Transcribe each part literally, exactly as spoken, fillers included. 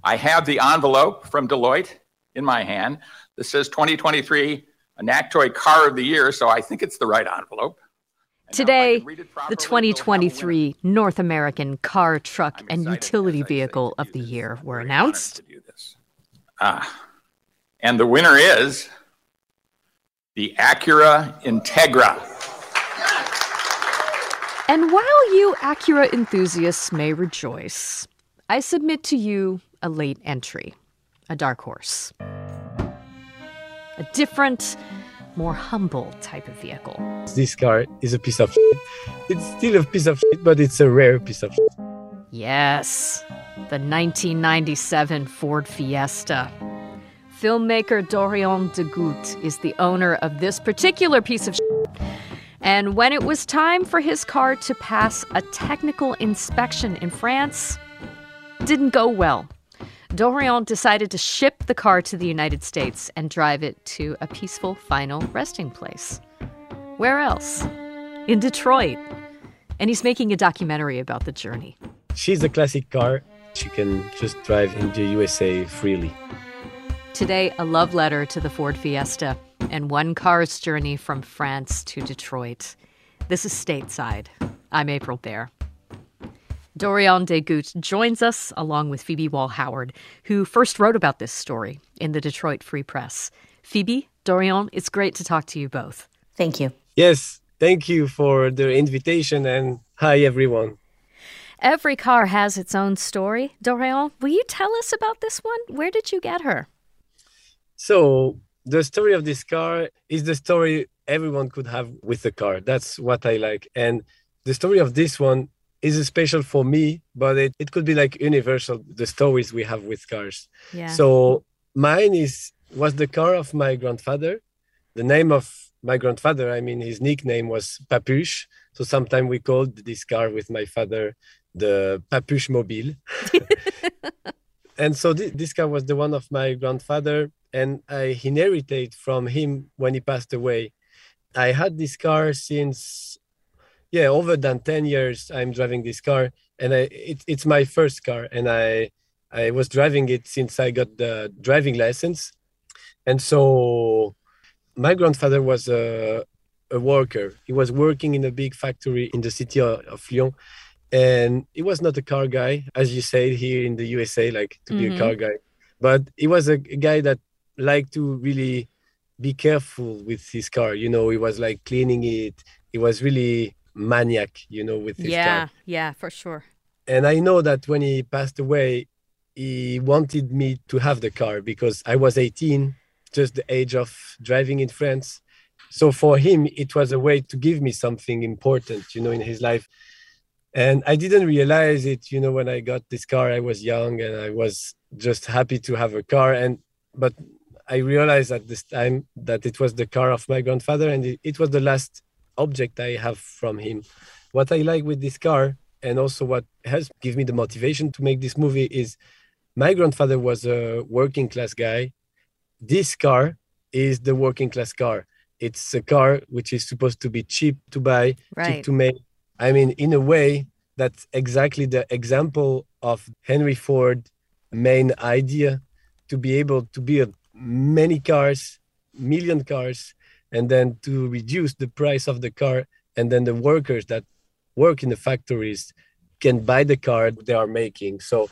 I have the envelope from Deloitte in my hand. This says twenty twenty-three NACTOY Car of the Year, so I think it's the right envelope. And today, the twenty twenty-three North American Car, Truck, and Utility Vehicle of the Year were announced. Ah, and the winner is the Acura Integra. And while you Acura enthusiasts may rejoice, I submit to you a late entry, a dark horse. A different, more humble type of vehicle. This car is a piece of shit. It's still a piece of shit, but it's a rare piece of shit. Yes, the nineteen ninety-seven Ford Fiesta. Filmmaker Dorian de Gout is the owner of this particular piece of shit. And when it was time for his car to pass a technical inspection in France, it didn't go well. Dorian decided to ship the car to the United States and drive it to a peaceful final resting place. Where else? In Detroit. And he's making a documentary about the journey. She's a classic car. She can just drive in the U S A freely. Today, a love letter to the Ford Fiesta and one car's journey from France to Detroit. This is Stateside. I'm April Baer. Dorian de Gout joins us along with Phoebe Wall-Howard, who first wrote about this story in the Detroit Free Press. Phoebe, Dorian, it's great to talk to you both. Thank you. Yes, thank you for the invitation, and hi, everyone. Every car has its own story. Dorian, will you tell us about this one? Where did you get her? So, the story of this car is the story everyone could have with a car. That's what I like. And the story of this one is special for me, but it, it could be like universal, the stories we have with cars. Yeah. So mine is was the car of my grandfather. The name of my grandfather, I mean, his nickname was Papuche. So sometimes we called this car with my father the Papuche Mobile. And so th- this car was the one of my grandfather, and I inherited from him when he passed away. I had this car since Yeah, over than ten years, I'm driving this car, and I, it, it's my first car, and I I was driving it since I got the driving license. And so my grandfather was a, a worker. He was working in a big factory in the city of, of Lyon, and he was not a car guy, as you say here in the U S A, like to mm-hmm. be a car guy. But he was a, a guy that liked to really be careful with his car. You know, he was like cleaning it. He was really maniac, you know, with his yeah, car. Yeah, yeah, for sure. And I know that when he passed away, he wanted me to have the car because I was eighteen, just the age of driving in France. So for him, it was a way to give me something important, you know, in his life. And I didn't realize it, you know, when I got this car, I was young and I was just happy to have a car. And but I realized at this time that it was the car of my grandfather, and it, it was the last object I have from him. What I like with this car, and also what has given me the motivation to make this movie, is my grandfather was a working class guy. This car is the working class car. It's a car which is supposed to be cheap to buy, right. cheap to make. I mean, in a way, that's exactly the example of Henry Ford's main idea, to be able to build many cars, million cars, and then to reduce the price of the car, and then the workers that work in the factories can buy the car they are making. So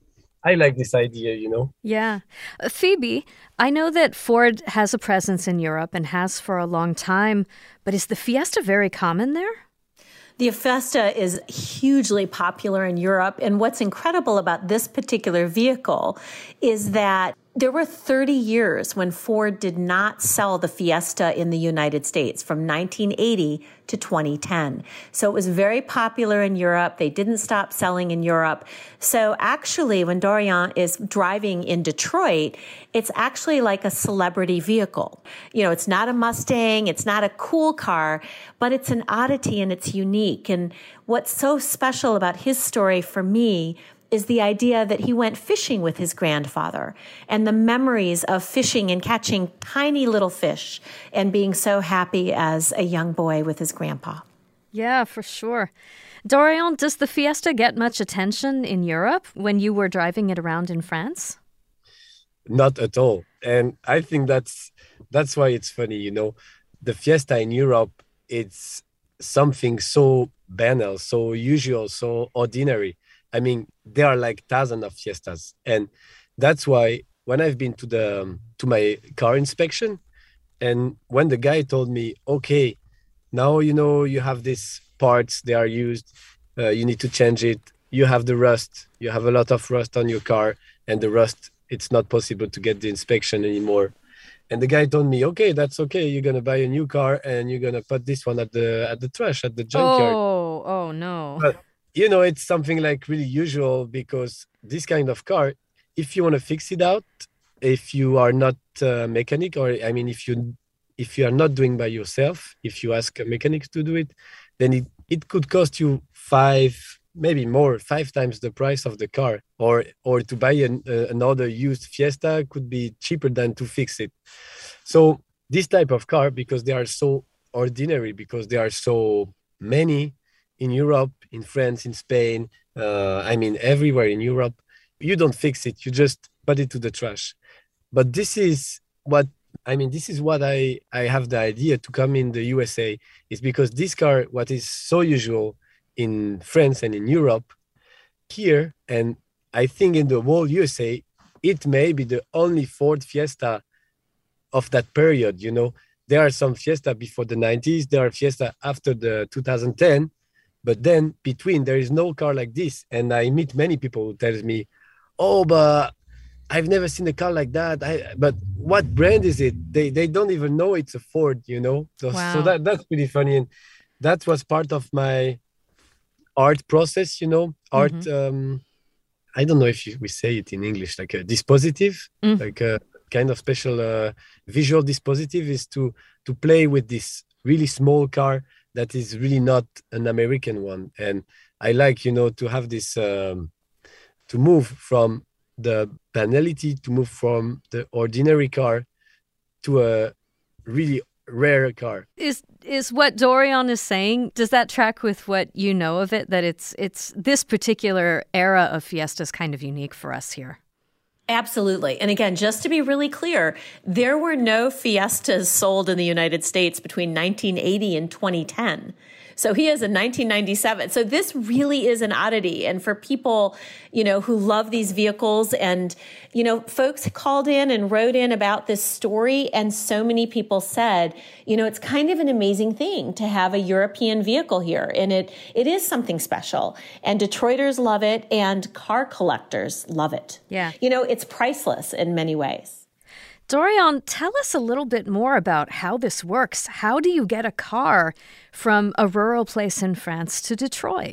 I like this idea, you know. Yeah. Uh, Phoebe, I know that Ford has a presence in Europe and has for a long time, but is the Fiesta very common there? The Fiesta is hugely popular in Europe, and what's incredible about this particular vehicle is that there were thirty years when Ford did not sell the Fiesta in the United States, from nineteen eighty to twenty ten. So it was very popular in Europe. They didn't stop selling in Europe. So actually, when Dorian is driving in Detroit, it's actually like a celebrity vehicle. You know, it's not a Mustang, it's not a cool car, but it's an oddity and it's unique. And what's so special about his story for me is the idea that he went fishing with his grandfather, and the memories of fishing and catching tiny little fish and being so happy as a young boy with his grandpa. Yeah, for sure. Dorian, does the Fiesta get much attention in Europe when you were driving it around in France? Not at all. And I think that's that's why it's funny, you know. The Fiesta in Europe, it's something so banal, so usual, so ordinary. I mean, there are like thousands of Fiestas. And that's why when I've been to the to my car inspection, and when the guy told me, okay, now, you know, you have these parts, they are used, uh, you need to change it. You have the rust, you have a lot of rust on your car, and the rust, it's not possible to get the inspection anymore. And the guy told me, okay, that's okay. You're going to buy a new car and you're going to put this one at the at the trash, at the junkyard. Oh, oh no. But, you know, it's something like really usual because this kind of car, if you want to fix it out, if you are not a mechanic, or I mean, if you if you are not doing by yourself, if you ask a mechanic to do it, then it, it could cost you five, maybe more, five times the price of the car. Or or to buy an, uh, another used Fiesta could be cheaper than to fix it. So this type of car, because they are so ordinary, because there are so many in Europe, in France, in Spain, uh, I mean, everywhere in Europe, you don't fix it. You just put it to the trash. But this is what, I mean, this is what I, I have the idea to come in the U S A, is because this car, what is so usual in France and in Europe, here, and I think in the whole U S A, it may be the only Ford Fiesta of that period, you know. There are some Fiesta before the nineties, there are Fiesta after the two thousand ten, but then between, there is no car like this. And I meet many people who tells me, oh, but I've never seen a car like that. I, but what brand is it? They they don't even know it's a Ford, you know? So, Wow. so that that's pretty funny. And that was part of my art process, you know? Art, Mm-hmm. um, I don't know if you, we say it in English, like a dispositive, Mm. like a kind of special uh, visual dispositive is to to play with this really small car that is really not an American one. And I like, you know, to have this, um, to move from the banality, to move from the ordinary car to a really rare car. Is is what Dorian is saying, does that track with what you know of it, that it's it's this particular era of Fiesta is kind of unique for us here? Absolutely. And again, just to be really clear, there were no Fiestas sold in the United States between nineteen eighty and twenty ten. So he is in nineteen ninety-seven. So this really is an oddity. And for people, you know, who love these vehicles, and, you know, folks called in and wrote in about this story. And so many people said, you know, it's kind of an amazing thing to have a European vehicle here. And it, it is something special. And Detroiters love it, and car collectors love it. Yeah. You know, it's priceless in many ways. Dorian, tell us a little bit more about how this works. How do you get a car from a rural place in France to Detroit?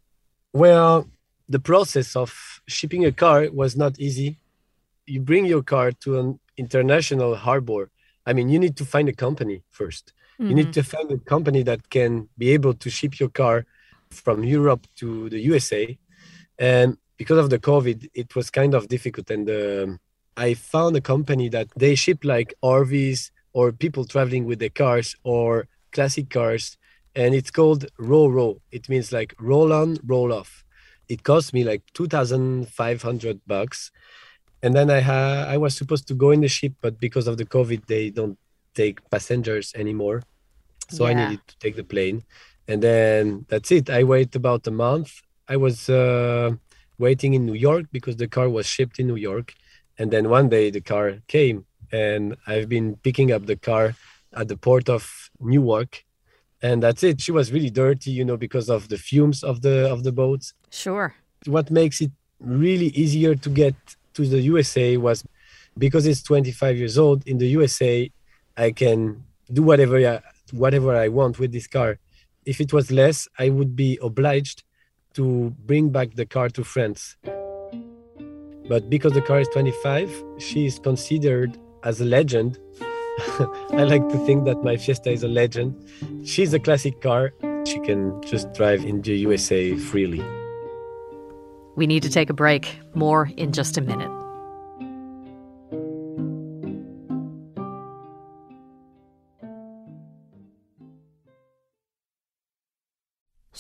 Well, the process of shipping a car was not easy. You bring your car to an international harbor. I mean, you need to find a company first. Mm-hmm. You need to find a company that can be able to ship your car from Europe to the U S A. And because of the COVID, it was kind of difficult. And um, I found a company that they ship like R Vs or people traveling with their cars or classic cars. And it's called Ro-Ro. It means like roll on, roll off. It cost me like two thousand five hundred bucks. And then I ha- I was supposed to go in the ship, but because of the COVID, they don't take passengers anymore. So Yeah. I needed to take the plane. And then that's it. I wait about a month. I was uh, waiting in New York because the car was shipped in New York. And then one day the car came, and I've been picking up the car at the port of Newark. And that's it. She was really dirty, you know, because of the fumes of the of the boats. Sure. What makes it really easier to get to the U S A was because it's twenty-five years old. In the U S A, I can do whatever I, whatever I want with this car. If it was less, I would be obliged to bring back the car to France. But because the car is twenty-five, she is considered as a legend. I like to think that my Fiesta is a legend. She's a classic car. She can just drive in the U S A freely. We need to take a break. More in just a minute.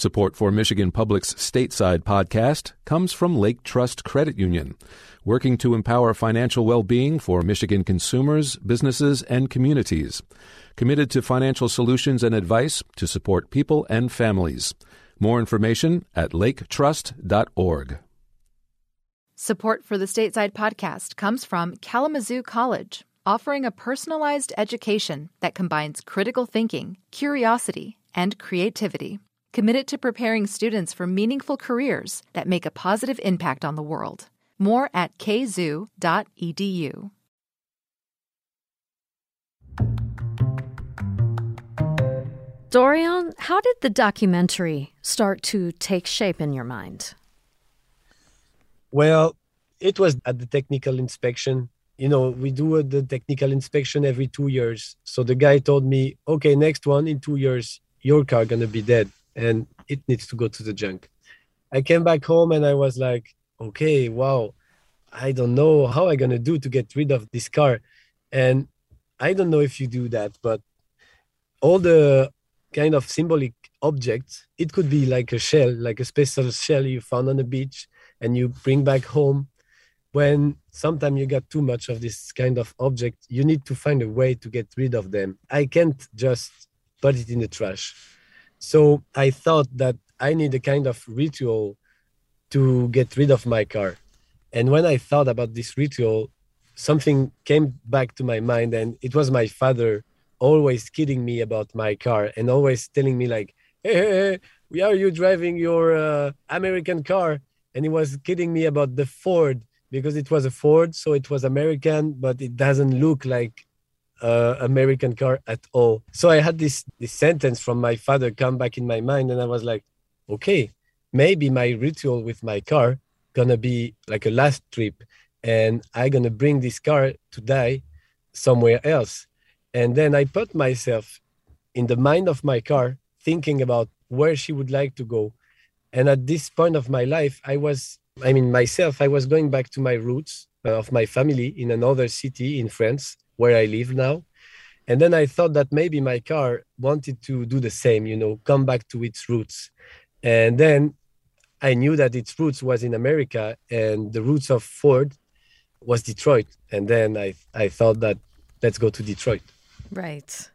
Support for Michigan Public's Stateside podcast comes from Lake Trust Credit Union, working to empower financial well-being for Michigan consumers, businesses, and communities. Committed to financial solutions and advice to support people and families. More information at lake trust dot org. Support for the Stateside podcast comes from Kalamazoo College, offering a personalized education that combines critical thinking, curiosity, and creativity. Committed to preparing students for meaningful careers that make a positive impact on the world. More at k zoo dot e d u. Dorian, how did the documentary start to take shape in your mind? Well, it was at the technical inspection. You know, we do the technical inspection every two years. So the guy told me, okay, next one in two years, your car gonna be dead and it needs to go to the junk. I came back home and I was like, okay, wow, I don't know how I'm gonna do to get rid of this car. And I don't know if you do that, but all the kind of symbolic objects, it could be like a shell, like a special shell you found on the beach and you bring back home. When sometimes you got too much of this kind of object, you need to find a way to get rid of them. I can't just put it in the trash. So I thought that I need a kind of ritual to get rid of my car. And when I thought about this ritual, something came back to my mind, and it was my father always kidding me about my car and always telling me like, hey, hey, hey, why are you driving your uh, American car? And he was kidding me about the Ford because it was a Ford, so it was American, but it doesn't look like an American car at all. So I had this, this sentence from my father come back in my mind, and I was like, okay, maybe my ritual with my car gonna be like a last trip, and I'm gonna bring this car to die somewhere else. And then I put myself in the mind of my car, thinking about where she would like to go. And at this point of my life, I was, I mean, myself, I was going back to my roots of my family in another city in France, where I live now. And then I thought that maybe my car wanted to do the same, you know, come back to its roots. And then I knew that its roots was in America, and the roots of Ford was Detroit. And then I, I thought that let's go to Detroit. Right.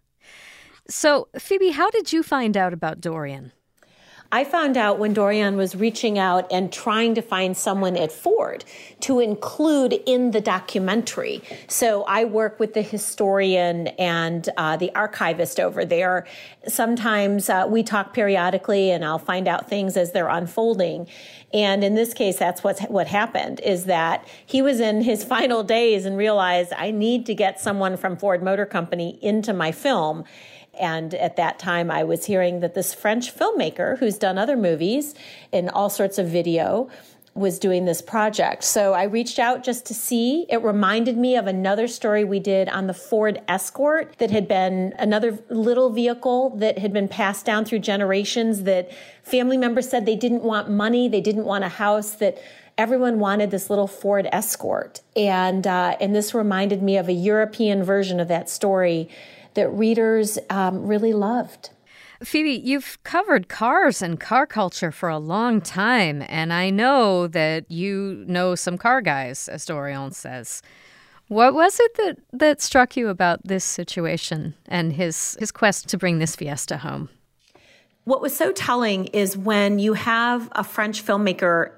So, Phoebe, how did you find out about Dorian? I found out when Dorian was reaching out and trying to find someone at Ford to include in the documentary. So I work with the historian and uh, the archivist over there. Sometimes uh, we talk periodically, and I'll find out things as they're unfolding. And in this case, that's what's, what happened, is that he was in his final days and realized, I need to get someone from Ford Motor Company into my film. And at that time, I was hearing that this French filmmaker who's done other movies and all sorts of video was doing this project. So I reached out just to see. It reminded me of another story we did on the Ford Escort that had been another little vehicle that had been passed down through generations, that family members said they didn't want money, they didn't want a house, that everyone wanted this little Ford Escort. And, uh, and this reminded me of a European version of that story that readers um, really loved. Phoebe, you've covered cars and car culture for a long time, and I know that you know some car guys, as Dorian says. What was it that, that struck you about this situation and his, his quest to bring this Fiesta home? What was so telling is when you have a French filmmaker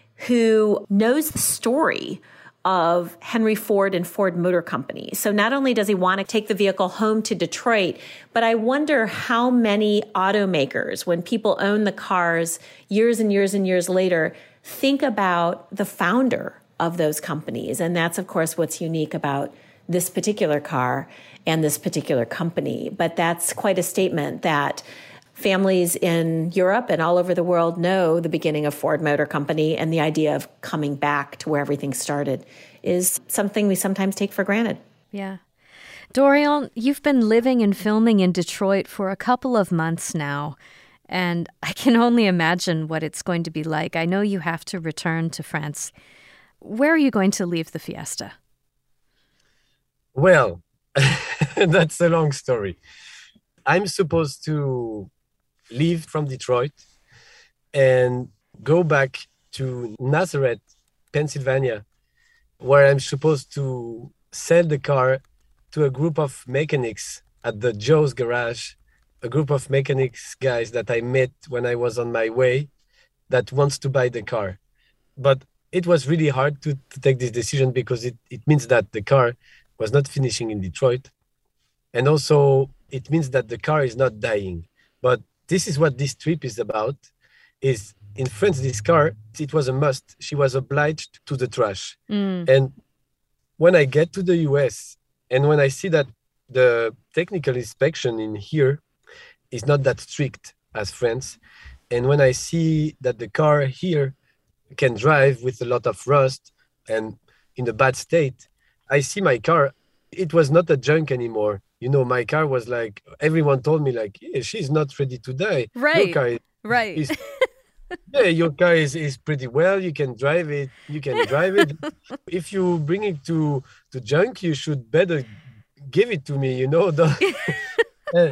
who knows the story of Henry Ford and Ford Motor Company. So not only does he want to take the vehicle home to Detroit, but I wonder how many automakers, when people own the cars years and years and years later, think about the founder of those companies. And that's, of course, what's unique about this particular car and this particular company. But that's quite a statement that families in Europe and all over the world know the beginning of Ford Motor Company, and the idea of coming back to where everything started is something we sometimes take for granted. Yeah. Dorian, you've been living and filming in Detroit for a couple of months now, and I can only imagine what it's going to be like. I know you have to return to France. Where are you going to leave the Fiesta? Well, that's a long story. I'm supposed to leave from Detroit and go back to Nazareth, Pennsylvania, where I'm supposed to sell the car to a group of mechanics at the Joe's Garage, a group of mechanics guys that I met when I was on my way that wants to buy the car. But it was really hard to, to take this decision because it, it means that the car was not finishing in Detroit. And also it means that the car is not dying. But this is what this trip is about, is in France, this car, it was a must. She was obliged to the trash. Mm. And when I get to the U S and when I see that the technical inspection in here is not that strict as France, and when I see that the car here can drive with a lot of rust and in a bad state, I see my car, it was not a junk anymore. You know, my car was like, everyone told me like, yeah, she's not ready to die. Right, your car is, right. Is, yeah, your car is, is pretty well. You can drive it. You can drive it. If you bring it to, to junk, you should better give it to me, you know. uh,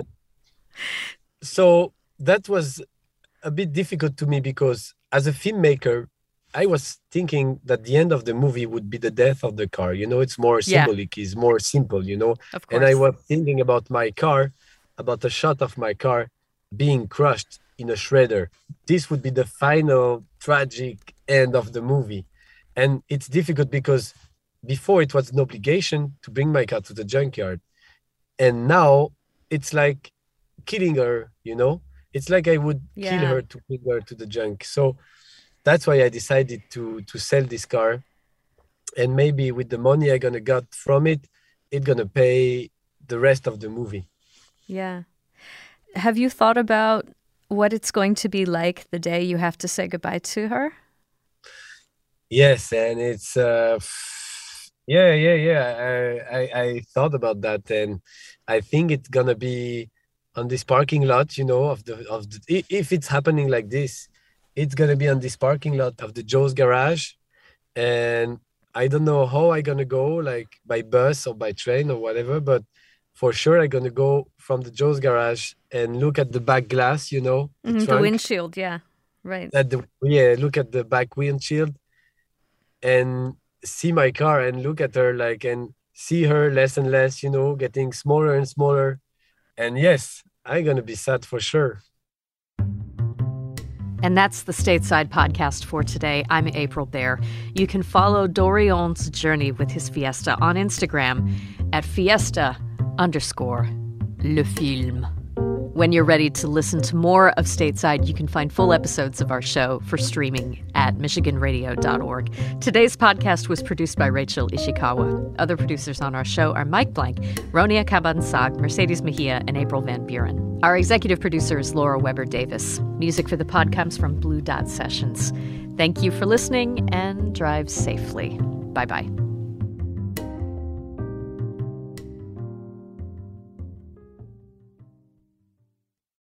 so that was a bit difficult to me because as a filmmaker, I was thinking that the end of the movie would be the death of the car. You know, it's more symbolic, yeah. It's more simple, you know. Of course. And I was thinking about my car, about a shot of my car being crushed in a shredder. This would be the final tragic end of the movie. And it's difficult because before it was an obligation to bring my car to the junkyard. And now it's like killing her, you know. It's like I would yeah. kill her to bring her to the junk. So that's why I decided to to sell this car, and maybe with the money I'm gonna get from it, it's gonna pay the rest of the movie. Yeah. Have you thought about what it's going to be like the day you have to say goodbye to her? Yes, and it's uh, yeah, yeah, yeah. I, I I thought about that, and I think it's gonna be on this parking lot, you know, of the of the, if it's happening like this. It's going to be on this parking lot of the Joe's Garage. And I don't know how I'm going to go, like by bus or by train or whatever. But for sure, I'm going to go from the Joe's Garage and look at the back glass, you know. The, mm-hmm, the windshield, yeah. Right. At the, yeah, look at the back windshield and see my car and look at her like and see her less and less, you know, getting smaller and smaller. And yes, I'm going to be sad for sure. And that's the Stateside podcast for today. I'm April Baer. You can follow Dorion's journey with his Fiesta on Instagram at fiesta underscore le film. When you're ready to listen to more of Stateside, you can find full episodes of our show for streaming at michigan radio dot org. Today's podcast was produced by Rachel Ishikawa. Other producers on our show are Mike Blank, Ronia Cabansag, Mercedes Mejia, and April Van Buren. Our executive producer is Laura Weber Davis. Music for the pod comes from Blue Dot Sessions. Thank you for listening and drive safely. Bye-bye.